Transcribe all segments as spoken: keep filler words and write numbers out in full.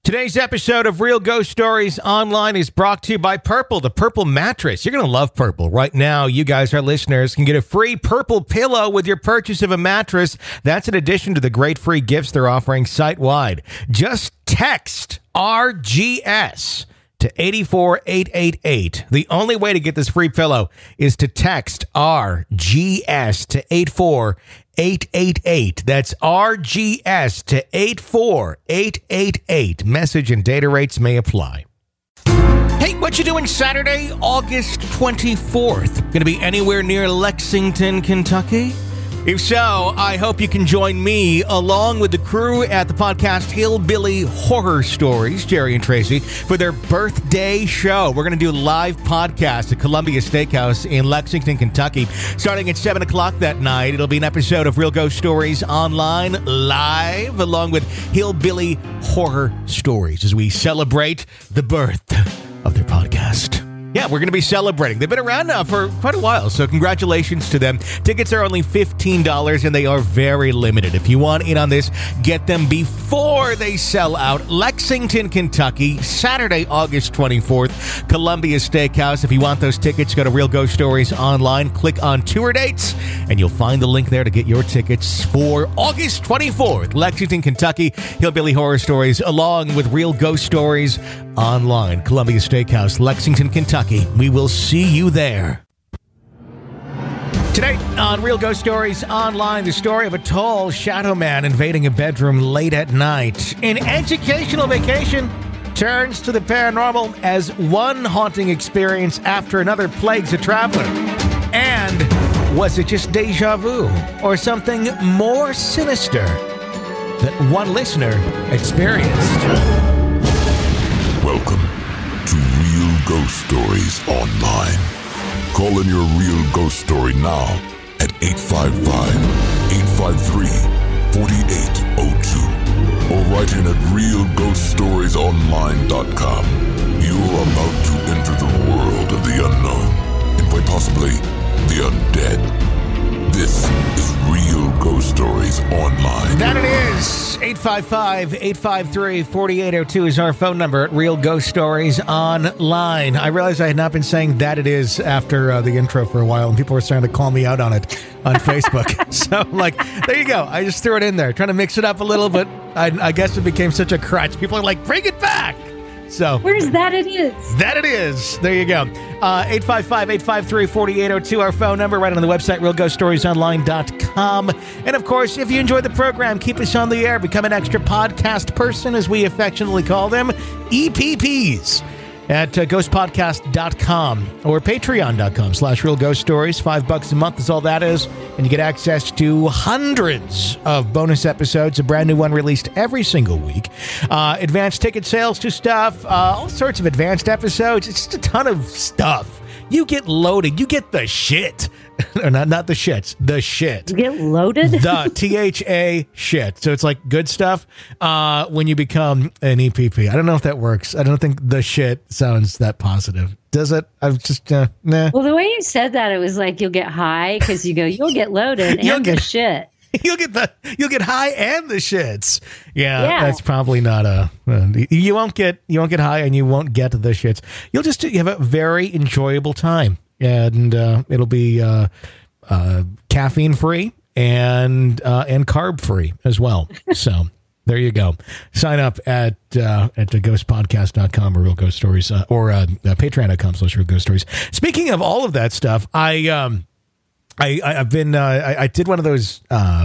Today's episode of Real Ghost Stories Online is brought to you by Purple, the Purple mattress. You're going to love Purple. Right now, you guys, our listeners, can get a free Purple pillow with your purchase of a mattress. That's in addition to the great free gifts they're offering site-wide. Just text R G S to eight four eight eight eight. The only way to get this free pillow is to text R G S to eight four eight eight eight. That's R G S to eight four eight eight eight. Message and data rates may apply. Hey, what you doing Saturday, August twenty-fourth? Going to be anywhere near Lexington, Kentucky? If so, I hope you can join me along with the crew at the podcast Hillbilly Horror Stories, Jerry and Tracy, for their birthday show. We're going to do a live podcast at Columbia Steakhouse in Lexington, Kentucky, starting at seven o'clock that night. It'll be an episode of Real Ghost Stories Online live, along with Hillbilly Horror Stories, as we celebrate the birth of their podcast. Yeah, we're going to be celebrating. They've been around now for quite a while, so congratulations to them. Tickets are only fifteen dollars, and they are very limited. If you want in on this, get them before they sell out. Lexington, Kentucky, Saturday, August twenty-fourth, Columbia Steakhouse. If you want those tickets, go to Real Ghost Stories Online, click on tour dates, and you'll find the link there to get your tickets for August twenty-fourth, Lexington, Kentucky, Hillbilly Horror Stories, along with Real Ghost Stories Online, Columbia Steakhouse, Lexington, Kentucky. We will see you there. Today on Real Ghost Stories Online, the story of a tall shadow man invading a bedroom late at night. An educational vacation turns to the paranormal as one haunting experience after another plagues a traveler. And was it just deja vu or something more sinister that one listener experienced? Welcome to Real Ghost Stories Online. Call in your real ghost story now at eight five five, eight five three, four eight zero two or write in at real ghost stories online dot com. You are about to enter the world of the unknown and quite possibly the undead. This is Real Ghost Stories Online. That it is. eight five five, eight five three, four eight zero two is our phone number at Real Ghost Stories Online. I realized I had not been saying that it is after uh, the intro for a while, and people were starting to call me out on it on Facebook. So, like, there you go. I just threw it in there, trying to mix it up a little, but I, I guess it became such a crutch. People are like, bring it back. So where's that it is? That it is. There you go. Uh, eight five five, eight five three, four eight zero two, our phone number, right on the website, real ghost stories online dot com. And, of course, if you enjoyed the program, keep us on the air. Become an extra podcast person, as we affectionately call them, E P Ps, at uh, ghost podcast dot com or patreon dot com slash real ghost stories. Five bucks a month is all that is. And you get access to hundreds of bonus episodes, a brand new one released every single week. Uh, advanced ticket sales to stuff, uh, all sorts of advanced episodes. It's just a ton of stuff. You get loaded. You get the shit. or not, not the shits, the shit. You get loaded? The T H A shit. So it's like good stuff uh, when you become an E P P. I don't know if that works. I don't think the shit sounds that positive. Does it? I'm just, uh, nah. Well, the way you said that, it was like you'll get high because you go, you'll get loaded and You'll get- the shit. You'll get the you'll get high and the shits. Yeah, Yeah. that's probably not a. Uh, you won't get you won't get high and you won't get the shits. You'll just you have a very enjoyable time, and uh, it'll be uh, uh, caffeine free and uh, and carb free as well. So there you go. Sign up at uh, at ghost podcast dot com or Real Ghost Stories uh, or uh, uh, patreon dot com slash Real Ghost Stories. Speaking of all of that stuff, I. Um, I, I, I've been, uh, I, I did one of those uh,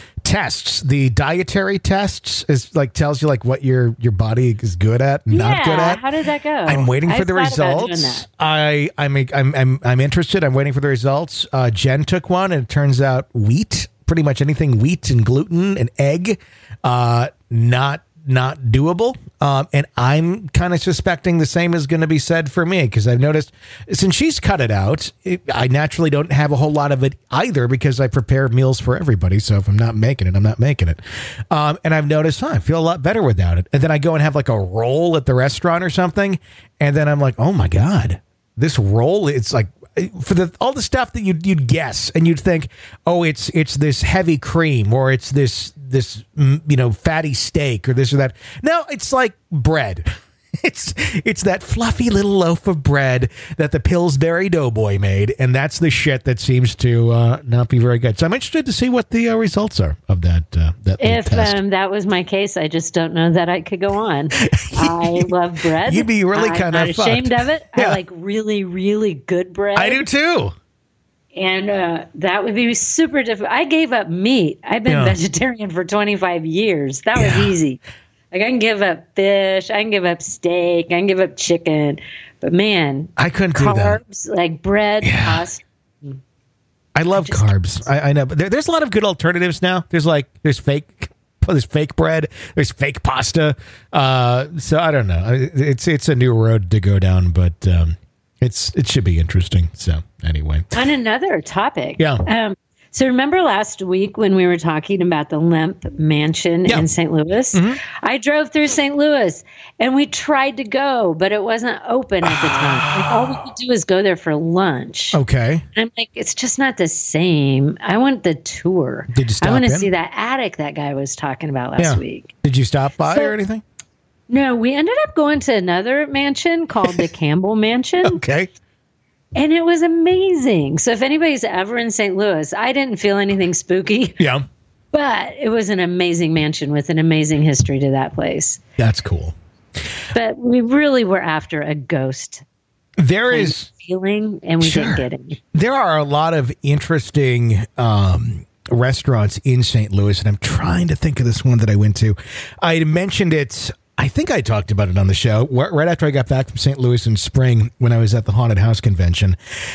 tests, the dietary tests, is like tells you like what your, your body is good at and yeah, not good at. How did that go? I'm waiting for I've the thought about doing results. that. I, I'm, I'm, I'm, I'm interested. I'm waiting for the results. Uh, Jen took one and it turns out wheat, pretty much anything wheat and gluten and egg, uh, not not doable. Um, and I'm kind of suspecting the same is going to be said for me, because I've noticed since she's cut it out, it, I naturally don't have a whole lot of it either, because I prepare meals for everybody. So if I'm not making it, I'm not making it. Um, and I've noticed, huh, I feel a lot better without it. And then I go and have like a roll at the restaurant or something. And then I'm like, oh my God, this roll, it's like for the all the stuff that you'd, you'd guess, and you'd think, oh, it's it's this heavy cream, or it's this this you know fatty steak, or this or that. No, it's like bread. It's it's that fluffy little loaf of bread that the Pillsbury Doughboy made, and that's the shit that seems to uh, not be very good. So I'm interested to see what the uh, results are of that. Uh, that if test. Um, that was my case, I just don't know that I could go on. I love bread. You'd be really kind of I'm not ashamed of it. Yeah. I like really, really good bread. I do too. And uh, that would be super difficult. I gave up meat. I've been Yeah. vegetarian for twenty-five years. That was Yeah. easy. Like, I can give up fish, I can give up steak, I can give up chicken. But man, I couldn't do that. carbs, like bread, Yeah. pasta. I love just- carbs. I, I know, but there, there's a lot of good alternatives now. There's like there's fake, there's fake bread, there's fake pasta. Uh, so I don't know. I- It's it's a new road to go down, but um, it's it should be interesting. So anyway, On another topic. Yeah. Um, so remember last week when we were talking about the Lemp Mansion Yeah. in Saint Louis? I drove through Saint Louis and we tried to go, but it wasn't open at the time. Like, all we could do is go there for lunch. okay. And I'm like, it's just not the same. I want the tour. Did you stop I want to in? see that attic that guy was talking about last Yeah. week. Did you stop by So- or anything? No, we ended up going to another mansion called the Campbell Mansion. Okay. And it was amazing. So if anybody's ever in Saint Louis, I didn't feel anything spooky, Yeah, but it was an amazing mansion with an amazing history to that place. that's cool. But we really were after a ghost There kind is. of feeling, and we Sure. didn't get any. There are a lot of interesting um, restaurants in Saint Louis, and I'm trying to think of this one that I went to. I mentioned it. I think I talked about it on the show wh- right after I got back from Saint Louis in spring when I was at the Haunted House Convention.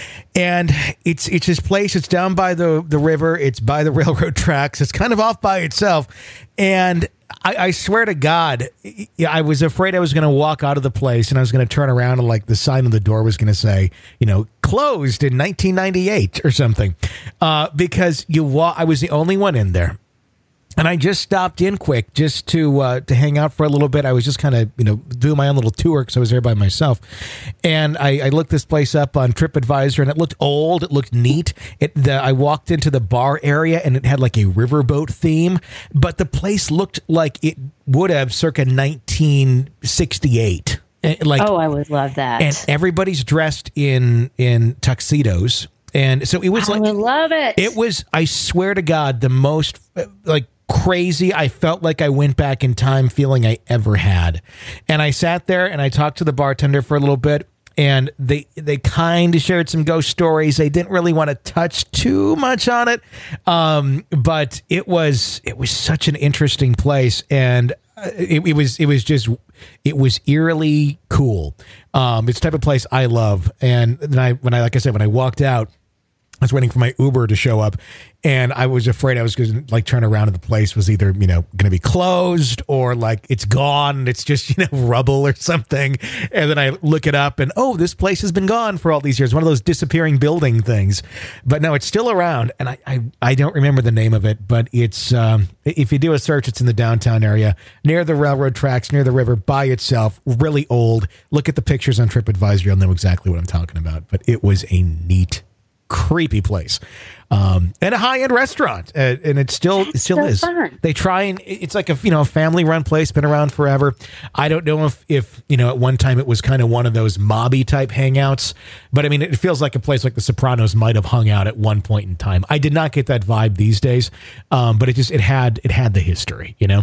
And it's it's this place. It's down by the, the river. It's by the railroad tracks. It's kind of off by itself. And I, I swear to God, I was afraid I was going to walk out of the place and I was going to turn around and like the sign on the door was going to say, you know, closed in nineteen ninety-eight or something. Uh, because you wa- I was the only one in there. And I just stopped in quick just to uh, to hang out for a little bit. I was just kind of, you know, doing my own little tour because I was there by myself. And I, I looked this place up on TripAdvisor, and it looked old. It looked neat. It the, I walked into the bar area, and it had like a riverboat theme. But the place looked like it would have circa nineteen sixty-eight. Like, Oh, I would love that. and everybody's dressed in in tuxedos. And so it was I like... would love it. It was, I swear to God, the most uh, like crazy. I felt like I went back in time feeling I ever had. And I sat there and I talked to the bartender for a little bit, and they they kind of shared some ghost stories. They didn't really want to touch too much on it, um, but it was it was such an interesting place, and uh, it, it was it was just it was eerily cool. Um, it's the type of place I love, and then I when I like I said when I walked out, I was waiting for my Uber to show up, and I was afraid I was going to like turn around and the place was either, you know, going to be closed or like it's gone and it's just, you know, rubble or something. And then I look it up and, oh, this place has been gone for all these years. One of those disappearing building things. But no, it's still around. And I, I, I don't remember the name of it, but it's, um, if you do a search, it's in the downtown area near the railroad tracks, near the river by itself, really old. Look at the pictures on TripAdvisor. You'll know exactly what I'm talking about. But it was a neat, creepy place, um, and a high-end restaurant, uh, and it still it still so is. fun. They try and it's like a you know a family-run place, been around forever. I don't know if if you know at one time it was kind of one of those mobby type hangouts, but I mean it feels like a place like The Sopranos might have hung out at one point in time. I did not get that vibe these days, um, but it just it had it had the history, you know.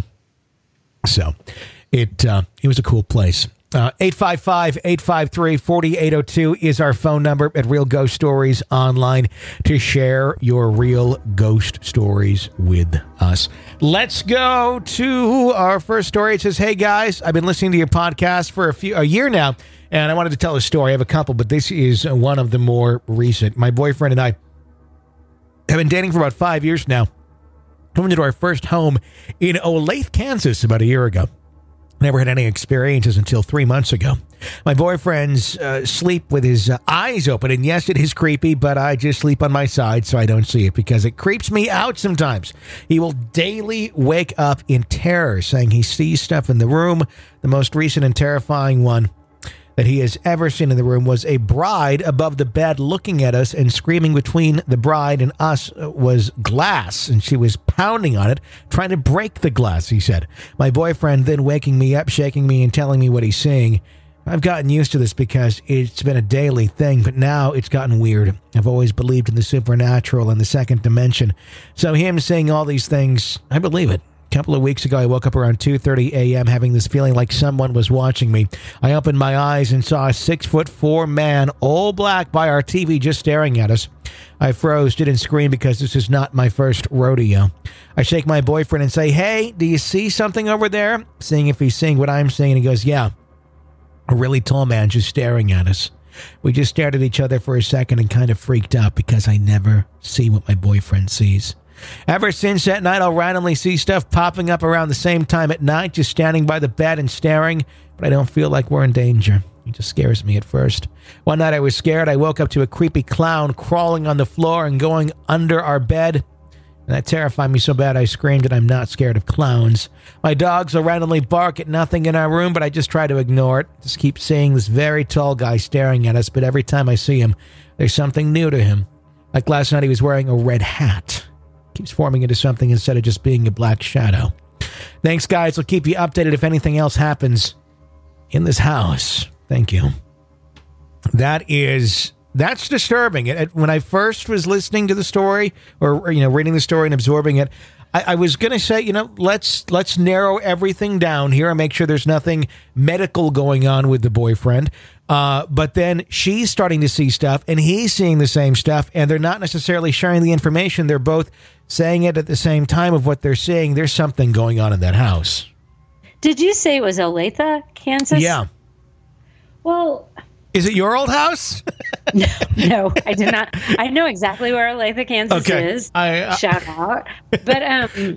So it uh, it was a cool place. Uh, eight five five, eight five three, four eight zero two is our phone number at Real Ghost Stories Online to share your real ghost stories with us. Let's go to our first story. It says, hey guys, I've been listening to your podcast for a few a year now, and I wanted to tell a story. I have a couple, but this is one of the more recent. My boyfriend and I have been dating for about five years now. We went into our first home in Olathe, Kansas about a year ago. Never had any experiences until three months ago. My boyfriend's uh, sleep with his uh, eyes open, and yes, it is creepy, but I just sleep on my side so I don't see it because it creeps me out sometimes. He will daily wake up in terror, saying he sees stuff in the room. The most recent and terrifying one that he has ever seen in the room was a bride above the bed looking at us, and screaming between the bride and us was glass, and she was pounding on it, trying to break the glass, he said. My boyfriend then waking me up, shaking me, and telling me what he's seeing. I've gotten used to this because it's been a daily thing, but now it's gotten weird. I've always believed in the supernatural and the second dimension. So him saying all these things, I believe it. A couple of weeks ago, I woke up around two thirty a.m. having this feeling like someone was watching me. I opened my eyes and saw a six foot four man, all black, by our T V just staring at us. I froze, didn't scream because this is not my first rodeo. I shake my boyfriend and say, hey, do you see something over there? Seeing if he's seeing what I'm seeing, and he goes, yeah. A really tall man just staring at us. We just stared at each other for a second and kind of freaked out because I never see what my boyfriend sees. Ever since that night, I'll randomly see stuff popping up around the same time at night, just standing by the bed and staring, but I don't feel like we're in danger. It just scares me at first. One night I was scared. I woke up to a creepy clown crawling on the floor and going under our bed. And that terrified me so bad I screamed, and I'm not scared of clowns. My dogs will randomly bark at nothing in our room, but I just try to ignore it. Just keep seeing this very tall guy staring at us, but every time I see him, there's something new to him. Like last night, he was wearing a red hat. Keeps forming into something instead of just being a black shadow. Thanks, guys. I'll keep you updated if anything else happens in this house. Thank you. That is... That's disturbing. It, when I first was listening to the story, or you know, reading the story and absorbing it, I, I was going to say, you know, let's let's narrow everything down here and make sure there's nothing medical going on with the boyfriend. Uh, but then she's starting to see stuff, and he's seeing the same stuff, and they're not necessarily sharing the information. They're both saying it at the same time of what they're seeing. There's something going on in that house. Did you say it was Olathe, Kansas? Yeah. Well... Is it your old house? no, no, I did not. I know exactly where Olathe, Kansas okay. is. I, uh, Shout out. But, um,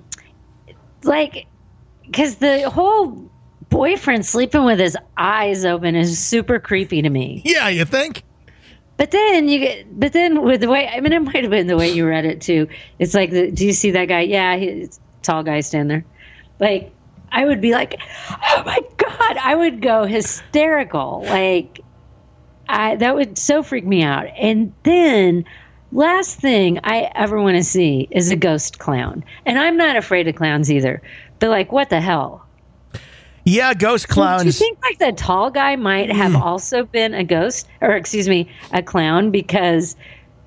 like, because the whole boyfriend sleeping with his eyes open is super creepy to me. Yeah, you think? But then you get, but then with the way, I mean, it might have been the way you read it too. It's like, the, do you see that guy? Yeah, he's a tall guy standing there. Like, I would be like, oh my God, I would go hysterical. Like, I, that would so freak me out. And then last thing I ever want to see is a ghost clown. And I'm not afraid of clowns either. But like, what the hell? Yeah, ghost clowns. Do you think like the tall guy might have also been a ghost, or excuse me, a clown, because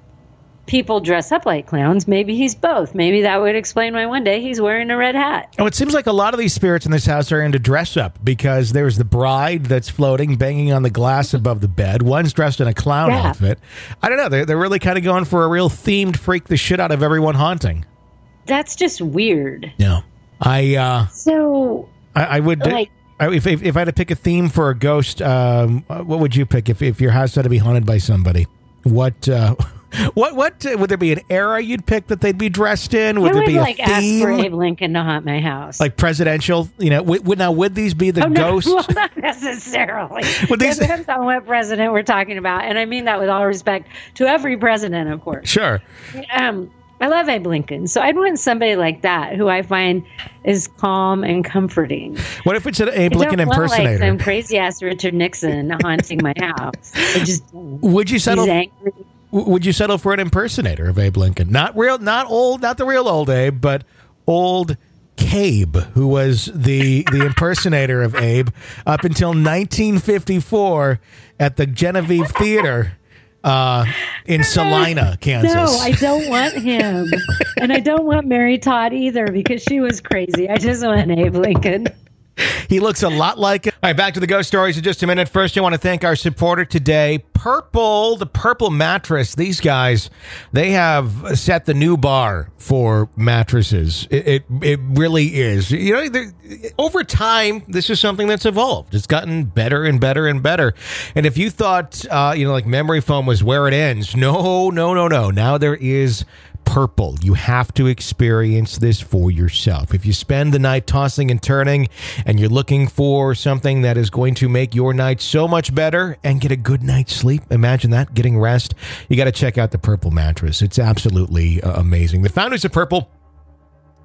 people dress up like clowns? Maybe he's both. Maybe that would explain why one day he's wearing a red hat. Oh, it seems like a lot of these spirits in this house are into dress up, because there's the bride that's floating, banging on the glass above the bed. One's dressed in a clown Yeah. outfit. I don't know. They're, they're really kind of going for a real themed freak the shit out of everyone haunting. That's just weird. Yeah. I, uh, So, I, I would, like, I, if, if, if I had to pick a theme for a ghost, um, what would you pick if, if your house had to be haunted by somebody? What, uh, What what uh, would there be an era you'd pick that they'd be dressed in? Would I there would be a like ask theme? for Abe Lincoln to haunt my house. Like presidential, you know? Would, would now would these be the oh, no, ghosts? well, not necessarily. Would these- Depends on what president we're talking about, and I mean that with all respect to every president, of course. Sure. Um, I love Abe Lincoln, so I'd want somebody like that who I find is calm and comforting. What if it's an Abe I Lincoln don't want, impersonator? like some crazy ass Richard Nixon haunting my house. I just don't. Would you settle? He's angry. Would you settle for an impersonator of Abe Lincoln? Not real, not old, not the real old Abe, but old Cabe, who was the the impersonator of Abe up until nineteen fifty-four at the Genevieve Theater uh, in Salina, Kansas. No, I don't want him, and I don't want Mary Todd either because she was crazy. I just want Abe Lincoln. He looks a lot like it. All right, back to the ghost stories in just a minute. First, I want to thank our supporter today, Purple, the Purple Mattress. These guys, they have set the new bar for mattresses. It it, it really is. You know, over time, this is something that's evolved. It's gotten better and better and better. And if you thought, uh, you know, like memory foam was where it ends, no, no, no, no. Now there is Purple. You have to experience this for yourself. If you spend the night tossing and turning and you're looking for something that is going to make your night so much better and get a good night's sleep, imagine that, getting rest, you got to check out the Purple mattress. It's absolutely uh, amazing. The founders of Purple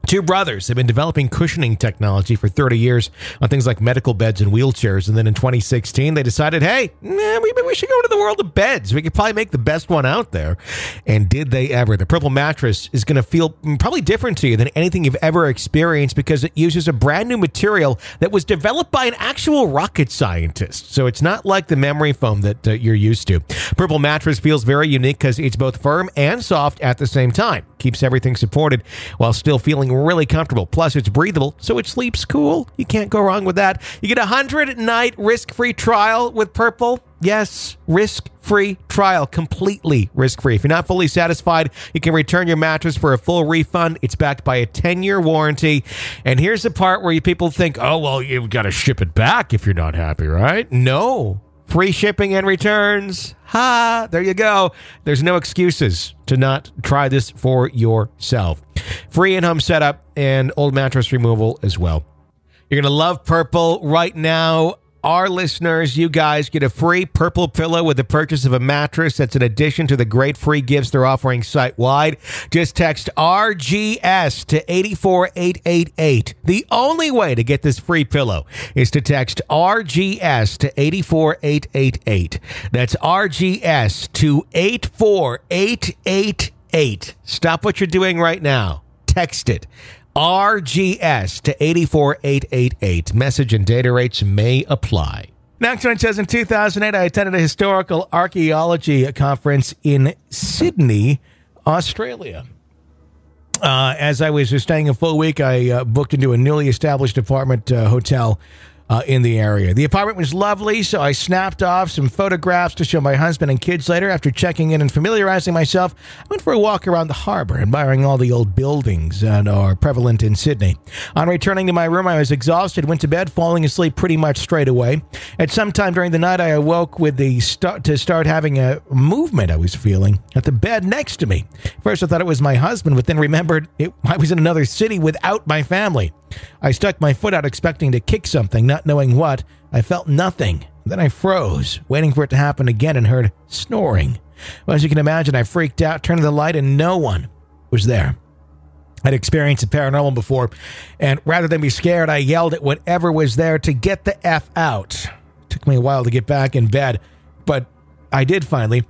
Two brothers have been developing cushioning technology for thirty years on things like medical beds and wheelchairs. And then in twenty sixteen, they decided, hey, nah, maybe we should go into the world of beds. We could probably make the best one out there. And did they ever? The Purple mattress is going to feel probably different to you than anything you've ever experienced because it uses a brand new material that was developed by an actual rocket scientist. So it's not like the memory foam that uh, you're used to. Purple mattress feels very unique because it's both firm and soft at the same time. Keeps everything supported while still feeling really comfortable. Plus, it's breathable, so it sleeps cool. You can't go wrong with that. You get a one hundred night risk-free trial with Purple. Yes, risk-free trial, completely risk-free. If you're not fully satisfied, you can return your mattress for a full refund. It's backed by a ten-year warranty. And here's the part where you people think, oh, well, you've got to ship it back if you're not happy, right? No. Free shipping and returns. Ha! There you go. There's no excuses to not try this for yourself. Free in-home setup and old mattress removal as well. You're going to love Purple right now. Our listeners, you guys get a free Purple pillow with the purchase of a mattress. That's in addition to the great free gifts they're offering site-wide. Just text R G S to eight four eight eight eight. The only way to get this free pillow is to text R G S to eight four eight eight eight. That's R G S to eight four eight eight eight. Stop what you're doing right now. Text it. R G S to eight four eight eight eight. Message and data rates may apply. Next one says, in two thousand eight, I attended a historical archaeology conference in Sydney, Australia. Uh, as I was staying a full week, I uh, booked into a newly established apartment uh, hotel Uh, in the area. The apartment was lovely, so I snapped off some photographs to show my husband and kids later. After checking in and familiarizing myself, I went for a walk around the harbor, admiring all the old buildings that are prevalent in Sydney. On returning to my room, I was exhausted, went to bed, falling asleep pretty much straight away. At some time during the night, I awoke with the start to start having a movement I was feeling at the bed next to me. First, I thought it was my husband, but then remembered it, I was in another city without my family. I stuck my foot out expecting to kick something, not knowing what. I felt nothing. Then I froze, waiting for it to happen again, and heard snoring. Well, as you can imagine, I freaked out, turned on the light, and no one was there. I'd experienced the paranormal before, and rather than be scared, I yelled at whatever was there to get the F out. It took me a while to get back in bed, but I did finally.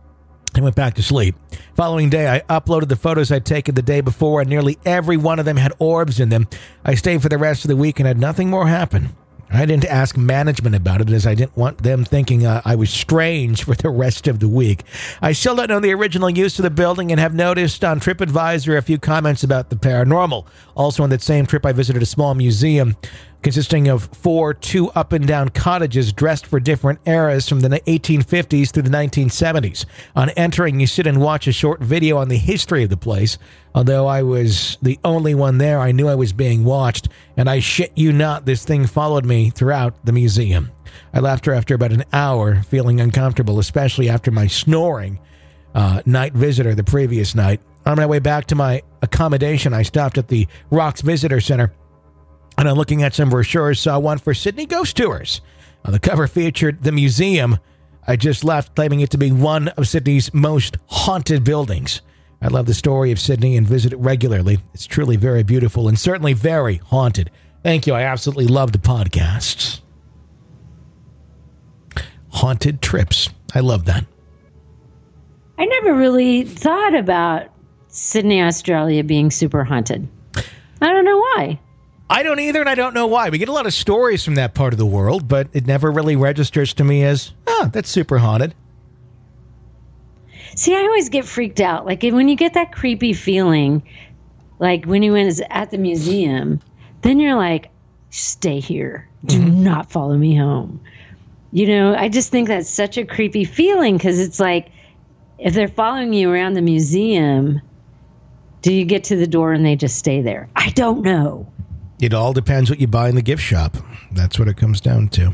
I went back to sleep. Following day, I uploaded the photos I'd taken the day before, and nearly every one of them had orbs in them. I stayed for the rest of the week and had nothing more happen. I didn't ask management about it, as I didn't want them thinking uh, I was strange for the rest of the week. I still don't know the original use of the building and have noticed on TripAdvisor a few comments about the paranormal. Also on that same trip, I visited a small museum consisting of four two up-and-down cottages dressed for different eras from the eighteen fifties through the nineteen seventies. On entering, you sit and watch a short video on the history of the place. Although I was the only one there, I knew I was being watched, and I shit you not, this thing followed me throughout the museum. I left her after about an hour, feeling uncomfortable, especially after my snoring uh, night visitor the previous night. On my way back to my accommodation, I stopped at the Rocks Visitor Center, and I'm looking at some brochures, saw one for Sydney Ghost Tours. On the cover featured the museum I just left, claiming it to be one of Sydney's most haunted buildings. I love the story of Sydney and visit it regularly. It's truly very beautiful and certainly very haunted. Thank you. I absolutely love the podcasts. Haunted trips. I love that. I never really thought about Sydney, Australia being super haunted. I don't know why. I don't either, and I don't know why. We get a lot of stories from that part of the world, but it never really registers to me as, oh, that's super haunted. See, I always get freaked out. Like when you get that creepy feeling, like when you was at the museum, then you're like, stay here. Do mm-hmm. not follow me home. You know, I just think that's such a creepy feeling because it's like, if they're following you around the museum, do you get to the door and they just stay there? I don't know. It all depends what you buy in the gift shop. That's what it comes down to.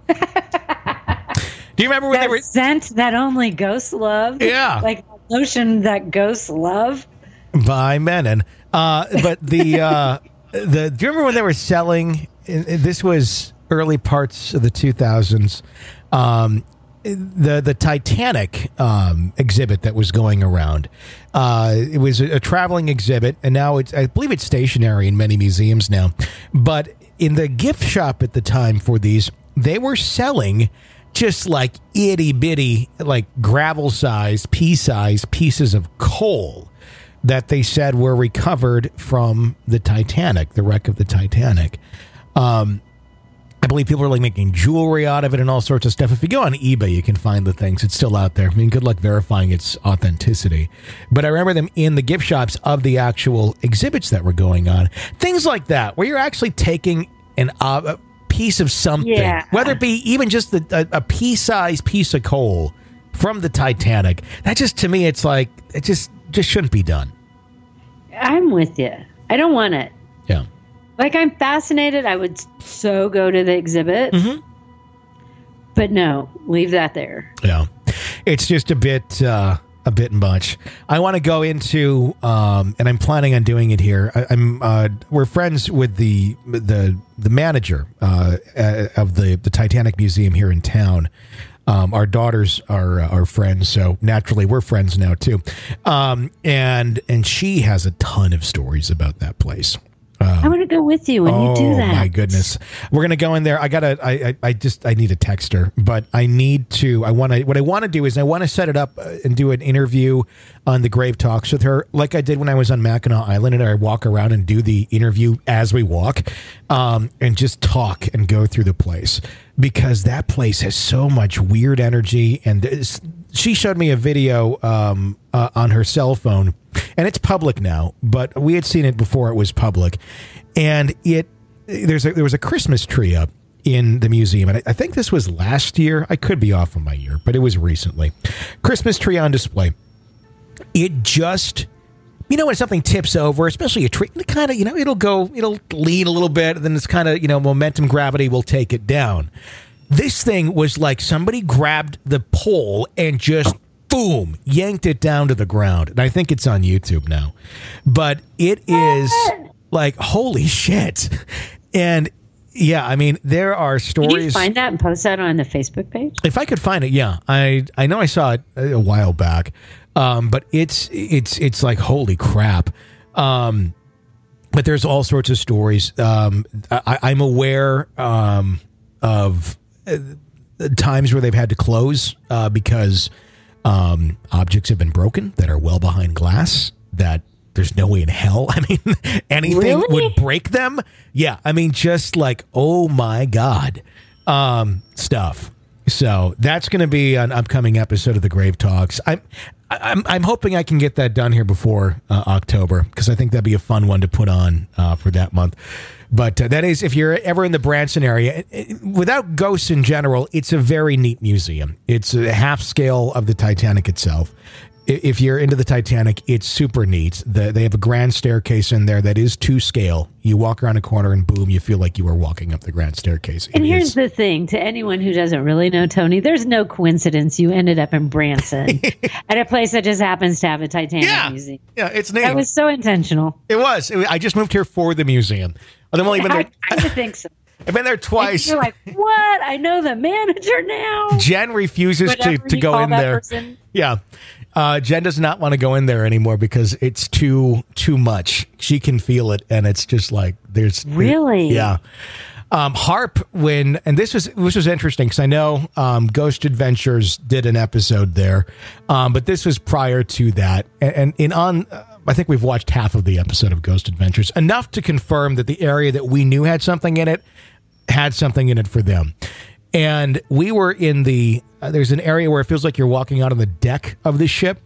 Do you remember when that they were scent that only ghosts love? Yeah, like lotion that ghosts love. By Menon. Uh, but the uh, the do you remember when they were selling? This was early parts of the two thousands. Um, the the Titanic um, exhibit that was going around. Uh, it was a, a traveling exhibit, and now it's I believe it's stationary in many museums now. But in the gift shop at the time for these, they were selling just like itty bitty, like gravel size, pea size pieces of coal that they said were recovered from the Titanic, the wreck of the Titanic. Um, I believe people are like making jewelry out of it and all sorts of stuff. If you go on eBay, you can find the things. It's still out there. I mean, good luck verifying its authenticity. But I remember them in the gift shops of the actual exhibits that were going on. Things like that, where you're actually taking an uh, a piece of something, Yeah. whether it be even just the, a, a pea-sized piece of coal from the Titanic. That just, to me, it's like, it just, just shouldn't be done. I'm with you. I don't want it. Yeah. Like, I'm fascinated. I would so go to the exhibit. Mm-hmm. But no, leave that there. Yeah. It's just a bit, uh, a bit much. I want to go into, um, and I'm planning on doing it here. I, I'm, uh, we're friends with the, the, the manager, uh, uh, of the, the Titanic Museum here in town. Um, our daughters are uh, are friends, so naturally we're friends now too. Um, and and she has a ton of stories about that place. Um, I want to go with you when oh, you do that. my goodness. We're going to go in there. I got to, I, I, I just, I need a text her, but I need to, I want to, what I want to do is I want to set it up and do an interview on the Grave Talks with her, like I did when I was on Mackinac Island, and I walk around and do the interview as we walk, um, and just talk and go through the place, because that place has so much weird energy. And this, she showed me a video um, uh, on her cell phone, and it's public now, but we had seen it before it was public. And it there's a, there was a Christmas tree up in the museum, and I, I think this was last year. I could be off on my year, but it was recently. Christmas tree on display. It just, you know, when something tips over, especially a tree, it kind of, you know, it'll go, it'll lean a little bit, and then it's kind of, you know, momentum gravity will take it down. This thing was like somebody grabbed the pole and just, boom, yanked it down to the ground. And I think it's on YouTube now. But it is like, holy shit. And yeah, I mean, there are stories. Can you find that and post that on the Facebook page? If I could find it, yeah. I I know I saw it a while back. Um, but it's it's it's like, holy crap. Um, but there's all sorts of stories. Um, I, I'm aware um, of uh, times where they've had to close uh, because um, objects have been broken that are well behind glass that there's no way in hell. I mean, anything Really? would break them. Yeah. I mean, just like, oh my God, um, stuff. So that's going to be an upcoming episode of the Grave Talks. I'm, I'm, I'm hoping I can get that done here before uh, October, because I think that'd be a fun one to put on uh, for that month. But uh, that is, if you're ever in the Branson area, it, it, without ghosts in general, it's a very neat museum. It's a half scale of the Titanic itself. If you're into the Titanic, it's super neat. The, they have a grand staircase in there that is to scale. You walk around a corner and boom, you feel like you are walking up the grand staircase. And It here's is- the thing, to anyone who doesn't really know Tony, there's no coincidence you ended up in Branson at a place that just happens to have a Titanic yeah, museum. yeah, it's neat. That was so intentional. it was. It was- I just moved here for the museum. I've only been I, there. I would think so. I've been there twice. You're like, what? I know the manager now. Jen refuses to, Whatever to you go call in that there. person. Yeah. Uh, Jen does not want to go in there anymore because it's too too much. She can feel it, and it's just like there's Really? yeah. Um, Harp, when and this was this was interesting because I know um, Ghost Adventures did an episode there, um, but this was prior to that, and, and in on. Uh, I think we've watched half of the episode of Ghost Adventures, enough to confirm that the area that we knew had something in it had something in it for them. And we were in the, uh, there's an area where it feels like you're walking out on the deck of the ship.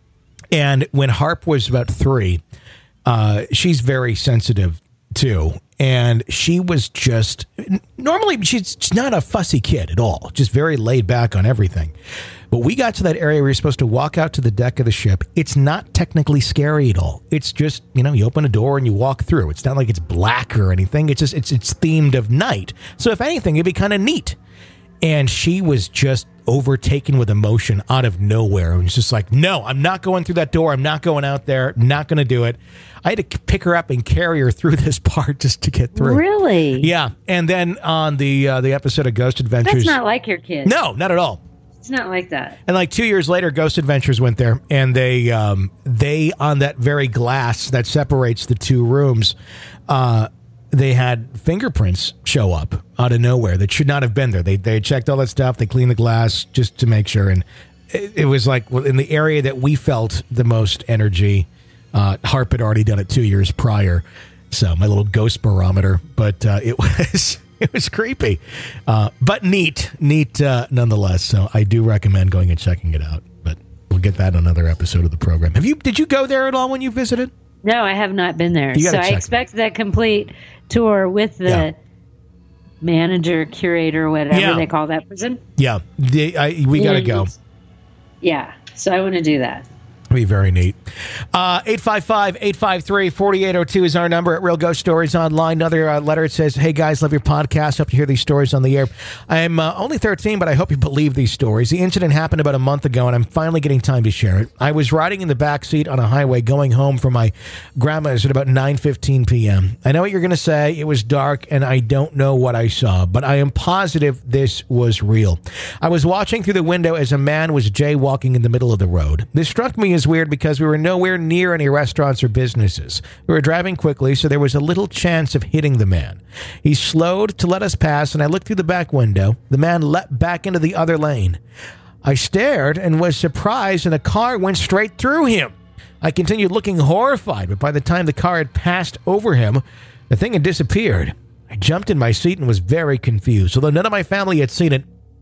And when Harp was about three, uh, she's very sensitive too. And she was just, normally she's not a fussy kid at all, just very laid back on everything. But we got to that area where you're supposed to walk out to the deck of the ship. It's not technically scary at all. It's just, you know, you open a door and you walk through. It's not like it's black or anything. It's just, it's, it's themed of night. So if anything, it'd be kind of neat. And she was just overtaken with emotion out of nowhere. And was just like, no, I'm not going through that door. I'm not going out there. Not going to do it. I had to pick her up and carry her through this part just to get through. Really? Yeah. And then on the uh, the episode of Ghost Adventures. That's not like your kid. No, not at all. It's not like that. And like two years later, Ghost Adventures went there, and they um, they on that very glass that separates the two rooms, uh, they had fingerprints show up out of nowhere that should not have been there. They they checked all that stuff. They cleaned the glass just to make sure, and it, it was like in the area that we felt the most energy. Uh, Harp had already done it two years prior, so my little ghost barometer. But uh, it was. It was creepy, uh, but neat, neat uh, nonetheless. So I do recommend going and checking it out. But we'll get that in another episode of the program. Have you? Did you go there at all when you visited? No, I have not been there. So I expect that complete tour with the yeah. manager, curator, whatever yeah. they call that person. Yeah, the, I, we got to go. Yeah, so I want to do that. Be very neat. Uh, eight five five, eight five three, four eight zero two is our number at Real Ghost Stories Online. Another uh, letter. It says, hey, guys, love your podcast. Hope to hear these stories on the air. I'm uh, only thirteen, but I hope you believe these stories. The incident happened about a month ago, and I'm finally getting time to share it. I was riding in the back seat on a highway going home from my grandma's at about nine fifteen p.m. I know what you're going to say. It was dark, and I don't know what I saw, but I am positive this was real. I was watching through the window as a man was jaywalking in the middle of the road. This struck me as weird because we were nowhere near any restaurants or businesses. We were driving quickly, so there was a little chance of hitting the man. He slowed to let us pass, and I looked through the back window. The man leapt back into the other lane. I stared and was surprised, and a car went straight through him. I continued looking horrified, but by the time the car had passed over him, the thing had disappeared. I jumped in my seat and was very confused. Although none of my family had seen it,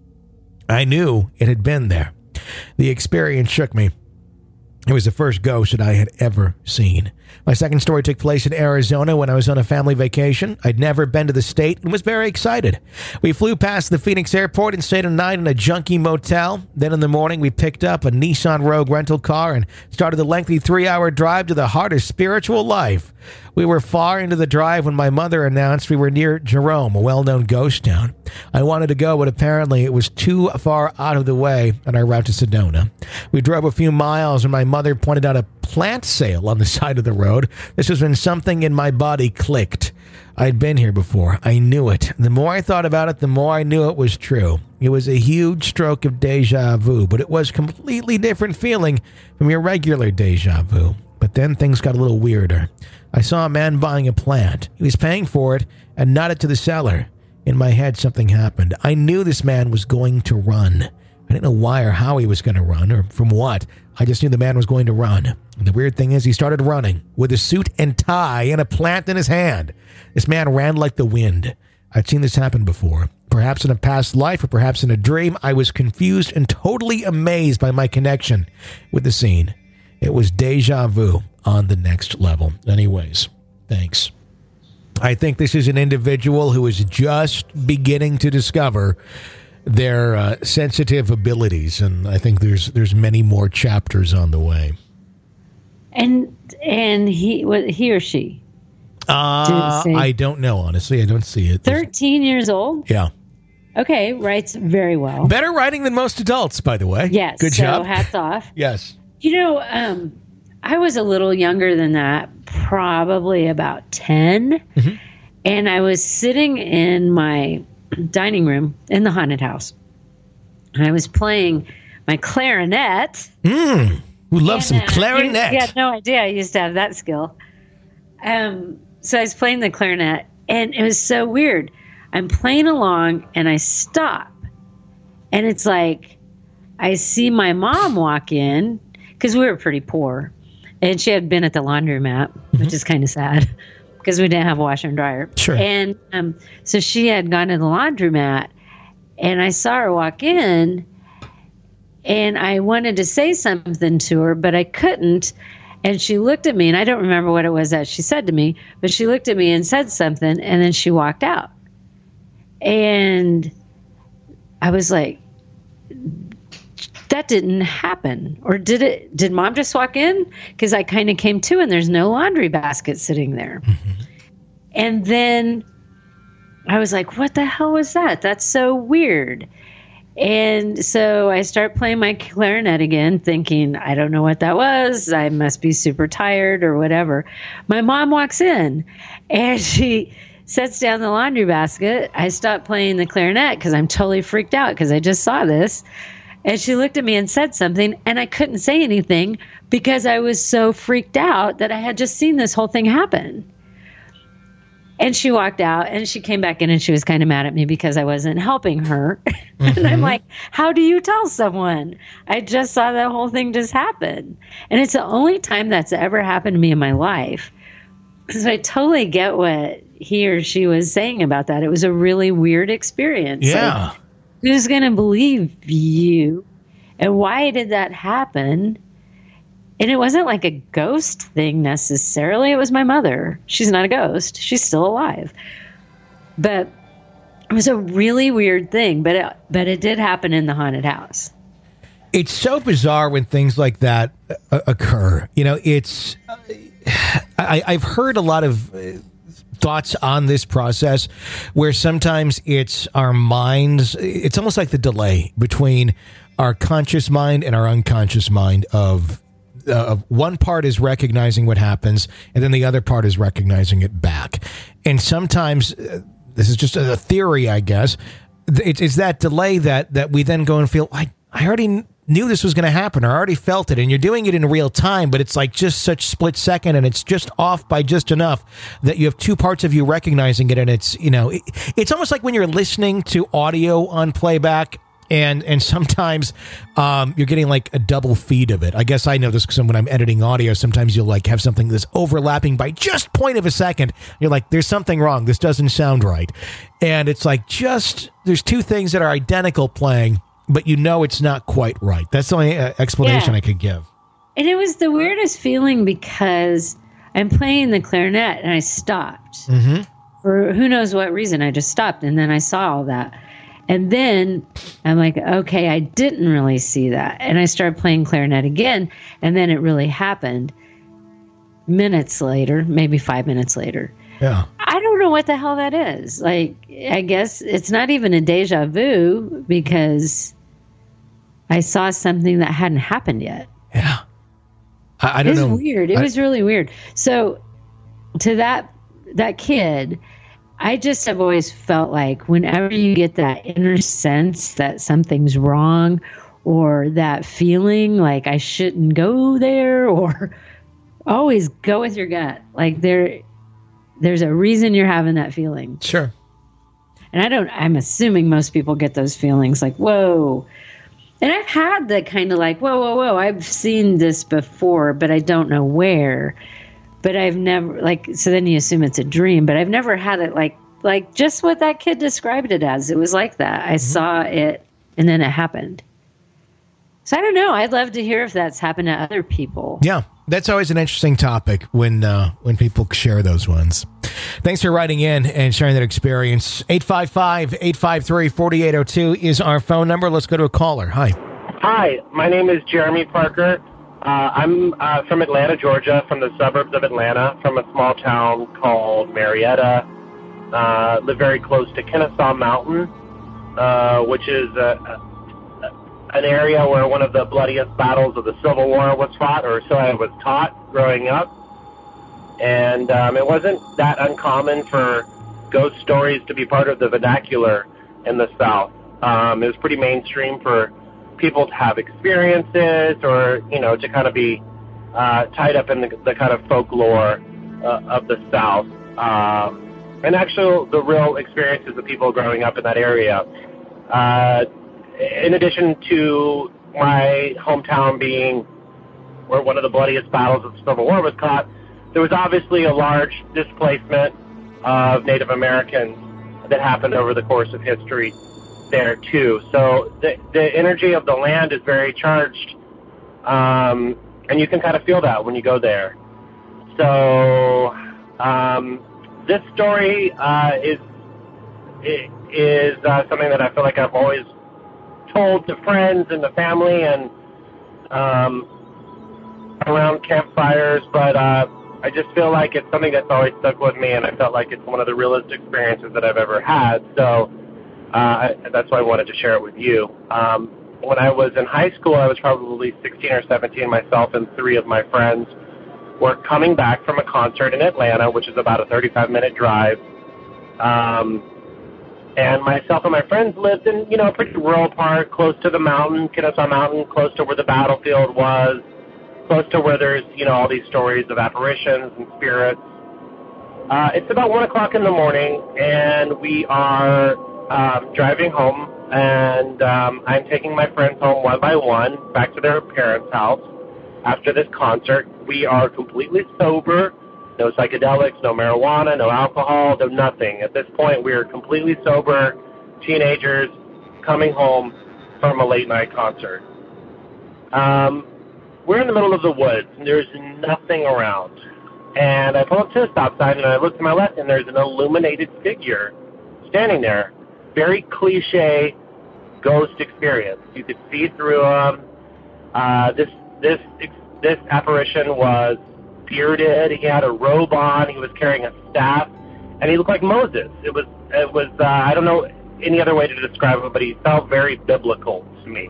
I knew it had been there. The experience shook me. It was the first ghost that I had ever seen. My second story took place in Arizona when I was on a family vacation. I'd never been to the state and was very excited. We flew past the Phoenix airport and stayed a night in a junky motel. Then in the morning, we picked up a Nissan Rogue rental car and started the lengthy three-hour drive to the heart of spiritual life. We were far into the drive when my mother announced we were near Jerome, a well-known ghost town. I wanted to go, but apparently it was too far out of the way on our route to Sedona. We drove a few miles and my mother pointed out a plant sale on the side of the road. This was when something in my body clicked. I'd been here before. I knew it. The more I thought about it, the more I knew it was true. It was a huge stroke of deja vu, but it was a completely different feeling from your regular deja vu. But then things got a little weirder. I saw a man buying a plant. He was paying for it and nodded to the seller. In my head, something happened. I knew this man was going to run. I didn't know why or how he was going to run or from what. I just knew the man was going to run. And the weird thing is he started running with a suit and tie and a plant in his hand. This man ran like the wind. I'd seen this happen before. Perhaps in a past life or perhaps in a dream. I was confused and totally amazed by my connection with the scene. It was deja vu on the next level. Anyways, thanks. I think this is an individual who is just beginning to discover their uh, sensitive abilities, and I think there's there's many more chapters on the way. And and he what he or she? Uh, I don't know, honestly. I don't see it. Thirteen years old? Yeah. Okay, writes very well. Better writing than most adults, by the way. Yes. Good so job. Hats off. Yes. You know, um, I was a little younger than that, probably about ten. Mm-hmm. And I was sitting in my dining room in the haunted house. And I was playing my clarinet. Mm, we love some clarinet. You had no idea I used to have that skill. Um, so I was playing the clarinet, and it was so weird. I'm playing along, and I stop. And it's like, I see my mom walk in, because we were pretty poor. And she had been at the laundromat, mm-hmm. which is kind of sad, because we didn't have a washer and dryer. Sure. And um, so she had gone to the laundromat, and I saw her walk in, and I wanted to say something to her, but I couldn't. And she looked at me, and I don't remember what it was that she said to me, but she looked at me and said something, and then she walked out. And I was like, that didn't happen. Or did it? Did mom just walk in? Because I kind of came to, and there's no laundry basket sitting there. Mm-hmm. And then I was like, what the hell was that? That's so weird. And so I start playing my clarinet again, thinking, I don't know what that was. I must be super tired or whatever. My mom walks in, and she sets down the laundry basket. I stop playing the clarinet because I'm totally freaked out because I just saw this. And she looked at me and said something, and I couldn't say anything because I was so freaked out that I had just seen this whole thing happen. And she walked out, and she came back in, and she was kind of mad at me because I wasn't helping her. Mm-hmm. And I'm like, how do you tell someone? I just saw that whole thing just happen. And it's the only time that's ever happened to me in my life. So I totally get what he or she was saying about that. It was a really weird experience. Yeah. Like, who's going to believe you? And why did that happen? And it wasn't like a ghost thing necessarily. It was my mother. She's not a ghost. She's still alive. But it was a really weird thing. But it, but it did happen in the haunted house. It's so bizarre when things like that uh, occur. You know, it's... Uh, I, I've heard a lot of... Uh, thoughts on this process where sometimes it's our minds, it's almost like the delay between our conscious mind and our unconscious mind of uh, one part is recognizing what happens and then the other part is recognizing it back. And sometimes uh, this is just a theory, I guess. It's, it's that delay that, that we then go and feel, I, I already knew this was going to happen or already felt it, and you're doing it in real time, but it's like just such split second, and it's just off by just enough that you have two parts of you recognizing it, and it's, you know, it, it's almost like when you're listening to audio on playback, and and sometimes um, you're getting like a double feed of it. I guess I know this because when I'm editing audio, sometimes you'll like have something that's overlapping by just point of a second. You're like, there's something wrong. This doesn't sound right. And it's like just, there's two things that are identical playing, but you know it's not quite right. That's the only uh, explanation yeah. I could give. And it was the weirdest feeling because I'm playing the clarinet and I stopped. Mm-hmm. For who knows what reason, I just stopped. And then I saw all that. And then I'm like, okay, I didn't really see that. And I started playing clarinet again. And then it really happened minutes later, maybe five minutes later. Yeah. I don't know what the hell that is. Like, I guess it's not even a deja vu because I saw something that hadn't happened yet. Yeah. I, I don't know. It was know. weird. It I, was really weird. So to that that kid, I just have always felt like whenever you get that inner sense that something's wrong or that feeling like I shouldn't go there, or always go with your gut. Like there, there's a reason you're having that feeling. Sure. And I don't, I'm assuming most people get those feelings like, whoa. And I've had the kind of like, whoa, whoa, whoa, I've seen this before, but I don't know where. But I've never, like, so then you assume it's a dream, but I've never had it like, like just what that kid described it as. It was like that. I mm-hmm. saw it and then it happened. So I don't know. I'd love to hear if that's happened to other people. Yeah. That's always an interesting topic when uh, when people share those ones. Thanks for writing in and sharing that experience. eight five five, eight five three, four eight zero two is our phone number. Let's go to a caller. Hi. Hi, my name is Jeremy Parker. Uh, I'm uh, from Atlanta, Georgia, from the suburbs of Atlanta, from a small town called Marietta. Uh, live very close to Kennesaw Mountain, uh, which is a, a an area where one of the bloodiest battles of the Civil War was fought, or so I was taught growing up. And um, it wasn't that uncommon for ghost stories to be part of the vernacular in the South. Um, it was pretty mainstream for people to have experiences or, you know, to kind of be uh, tied up in the, the kind of folklore uh, of the South. Um, and actually the real experiences of people growing up in that area. Uh, In addition to my hometown being where one of the bloodiest battles of the Civil War was fought, there was obviously a large displacement of Native Americans that happened over the course of history there too. So the, the energy of the land is very charged, um, and you can kind of feel that when you go there. So um, this story uh, is is uh, something that I feel like I've always told to friends and the family and um, around campfires, but uh, I just feel like it's something that's always stuck with me, and I felt like it's one of the realest experiences that I've ever had. So uh, that's why I wanted to share it with you. Um, when I was in high school, I was probably sixteen or seventeen. Myself and three of my friends were coming back from a concert in Atlanta, which is about a thirty-five minute drive. Um, And myself and my friends lived in, you know, a pretty rural part, close to the mountain, Kennesaw Mountain, close to where the battlefield was, close to where there's, you know, all these stories of apparitions and spirits. Uh, it's about one o'clock in the morning, and we are um, driving home, and um, I'm taking my friends home one by one, back to their parents' house after this concert. We are completely sober. No psychedelics, no marijuana, no alcohol, no nothing. At this point, we are completely sober, teenagers coming home from a late-night concert. Um, we're in the middle of the woods, and there's nothing around. And I pull up to a stop sign, and I look to my left, and there's an illuminated figure standing there. Very cliche ghost experience. You could see through him. Uh, this this this apparition was bearded. He had a robe on. He was carrying a staff, and he looked like Moses. It was, it was. Uh, I don't know any other way to describe it, but he felt very biblical to me.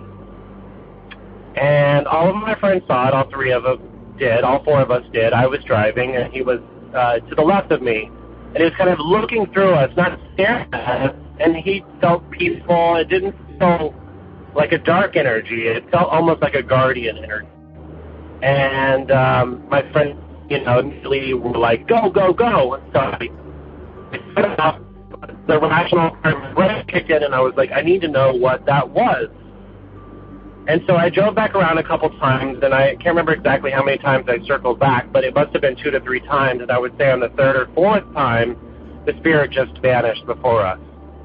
And all of my friends saw it. All three of us did. All four of us did. I was driving, and he was uh, to the left of me, and he was kind of looking through us, not staring at us. And he felt peaceful. It didn't feel like a dark energy. It felt almost like a guardian energy. And um, my friends, you know, immediately were like, go, go, go. So I, I the rational part of my brain kicked in, and I was like, I need to know what that was. And so I drove back around a couple times, and I can't remember exactly how many times I circled back, but it must have been two to three times, and I would say on the third or fourth time, the spirit just vanished before us.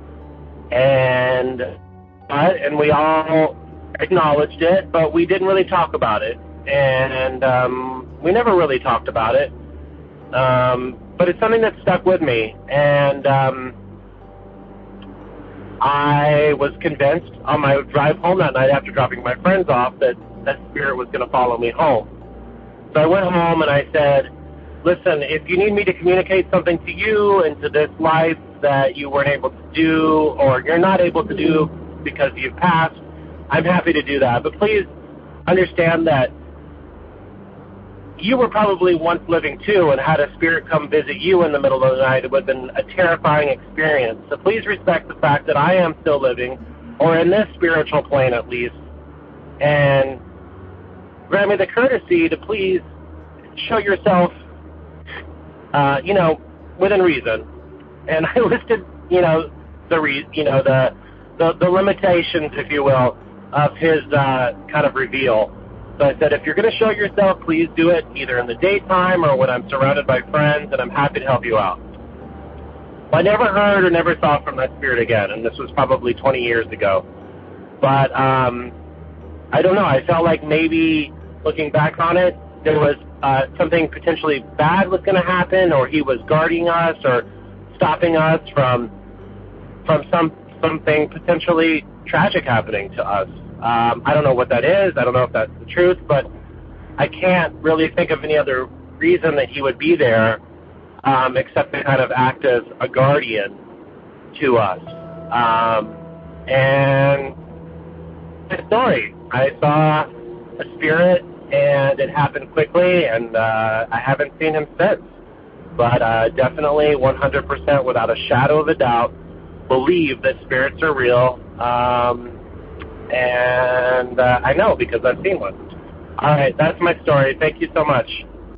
And, uh, and we all acknowledged it, but we didn't really talk about it. And um, we never really talked about it. Um, but it's something that stuck with me. And um, I was convinced on my drive home that night after dropping my friends off that that spirit was going to follow me home. So I went home and I said, listen, if you need me to communicate something to you and to this life that you weren't able to do or you're not able to do because you've passed, I'm happy to do that. But please understand that you were probably once living too, and had a spirit come visit you in the middle of the night. It would have been a terrifying experience. So please respect the fact that I am still living, or in this spiritual plane at least, and grant me the courtesy to please show yourself, uh, you know, within reason. And I listed, you know, the re- you know the, the the limitations, if you will, of his uh, kind of reveal. So I said, if you're going to show yourself, please do it either in the daytime or when I'm surrounded by friends, and I'm happy to help you out. Well, I never heard or never saw from that spirit again, and this was probably twenty years ago. But um, I don't know. I felt like maybe looking back on it, there was uh, something potentially bad was going to happen, or he was guarding us or stopping us from from some something potentially tragic happening to us. Um, I don't know what that is. I don't know if that's the truth, but I can't really think of any other reason that he would be there um, except to kind of act as a guardian to us. Um, and the story, I saw a spirit, and it happened quickly, and uh, I haven't seen him since. But uh, definitely one hundred percent without a shadow of a doubt, believe that spirits are real. Um, and uh, I know because I've seen one. All right, that's my story. Thank you so much.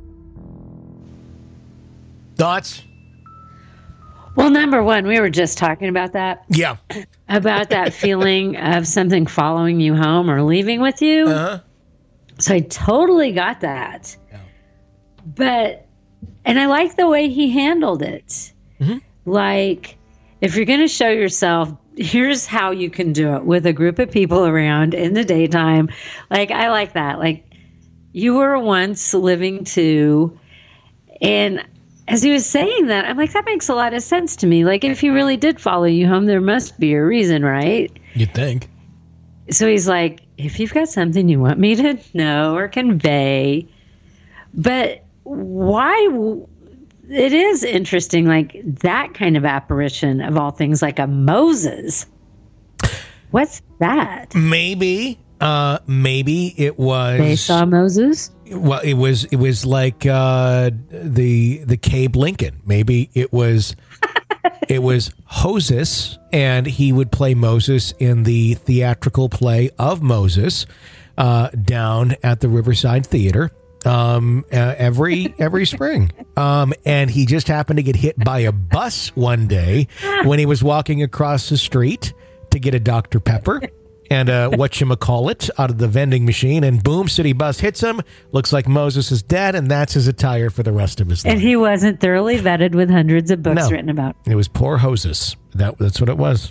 Thoughts? Well, number one, we were just talking about that. Yeah. About that feeling of something following you home or leaving with you. Uh-huh. So I totally got that. Yeah. But, and I like the way he handled it. Mm-hmm. Like, if you're going to show yourself, here's how you can do it with a group of people around in the daytime. Like, I like that. Like, you were once living too. And as he was saying that, I'm like, that makes a lot of sense to me. Like, if he really did follow you home, there must be a reason, right? You'd think. So he's like, if you've got something you want me to know or convey, but why? It is interesting, like that kind of apparition of all things, like a Moses. What's that? Maybe, uh, maybe it was. They saw Moses. Well, it was. It was like uh, the the Cabe Lincoln. Maybe it was It was Hoses, and he would play Moses in the theatrical play of Moses uh, down at the Riverside Theater um, uh, every every spring. Um, and he just happened to get hit by a bus one day when he was walking across the street to get a Doctor Pepper and uh, whatchamacallit out of the vending machine, and boom, city bus hits him. Looks like Moses is dead, and that's his attire for the rest of his life. And he wasn't thoroughly vetted with hundreds of books No. written about him. It was poor Hoses. That, that's what it was.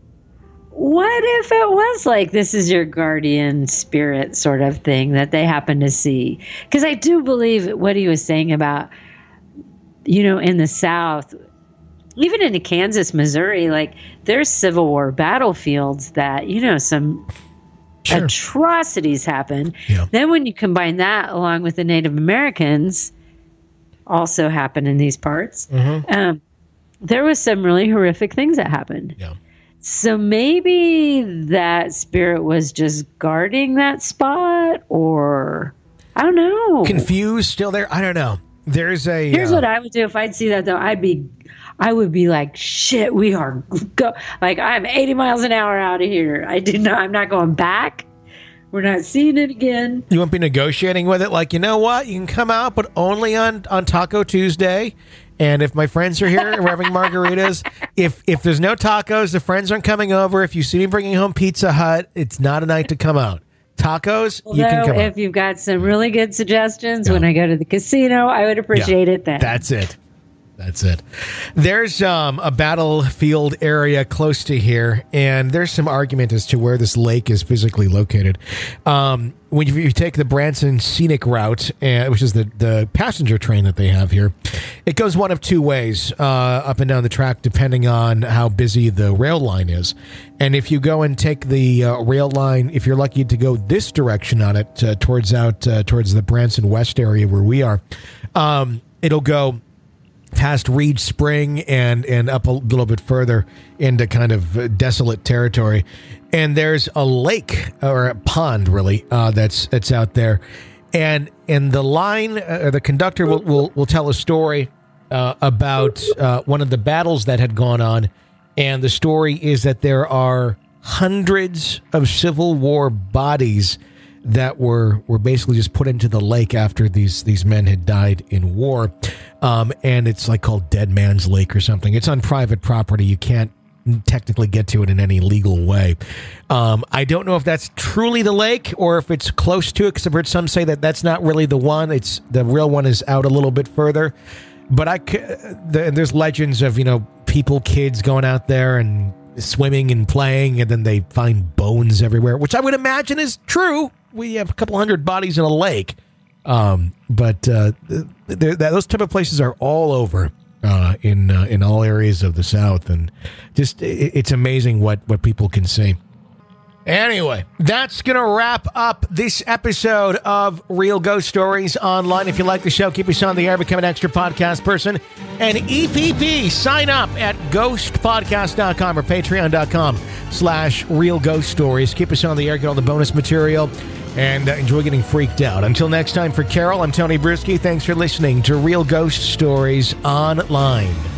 What if it was like this is your guardian spirit sort of thing that they happen to see? Because I do believe what he was saying about, you know, in the South, even in Kansas, Missouri, like there's Civil War battlefields that, you know, some Sure. atrocities happen. Yeah. Then when you combine that along with the Native Americans also happen in these parts, Mm-hmm. um, there was some really horrific things that happened. Yeah. So maybe that spirit was just guarding that spot, or I don't know. Confused, still there? I don't know. There's a. Here's uh, what I would do if I'd see that though. I'd be, I would be like, shit, we are go like I'm eighty miles an hour out of here. I did not. I'm not going back. We're not seeing it again. You won't be negotiating with it, like, you know what? You can come out, but only on, on Taco Tuesday. And if my friends are here and we're having margaritas, if if there's no tacos, the friends aren't coming over. If you see me bringing home Pizza Hut, it's not a night to come out. Tacos, you can Although, come if out. you've got some really good suggestions Yeah. when I go to the casino, I would appreciate Yeah. it then. That's it. That's it. There's um, a battlefield area close to here, and there's some argument as to where this lake is physically located. Um, when you, you take the Branson Scenic Route, uh, which is the, the passenger train that they have here, it goes one of two ways uh, up and down the track, depending on how busy the rail line is. And if you go and take the uh, rail line, if you're lucky to go this direction on it, uh, towards out uh, towards the Branson West area where we are, um, it'll go past Reed Spring and and up a little bit further into kind of desolate territory, and there's a lake or a pond really uh, that's that's out there, and and the line uh, or the conductor will will, will tell a story uh, about uh, one of the battles that had gone on, and the story is that there are hundreds of Civil War bodies that were were basically just put into the lake after these these men had died in war. Um, and it's like called Dead Man's Lake or something. It's on private property. You can't technically get to it in any legal way. Um, I don't know if that's truly the lake or if it's close to it, because I've heard some say that that's not really the one. It's the real one is out a little bit further. But I, the, there's legends of, you know, people, kids going out there and swimming and playing, and then they find bones everywhere, which I would imagine is true. We have a couple hundred bodies in a lake. Um, but uh, th- those type of places are all over uh, in uh, in all areas of the South, and just it, it's amazing what, what people can see. Anyway, that's going to wrap up this episode of Real Ghost Stories Online. If you like the show, keep us on the air, become an extra podcast person. And E P P, sign up at ghost podcast dot com or patreon dot com slash real ghost stories. Keep us on the air, get all the bonus material, and uh, enjoy getting freaked out. Until next time, for Carol, I'm Tony Bruschi. Thanks for listening to Real Ghost Stories Online.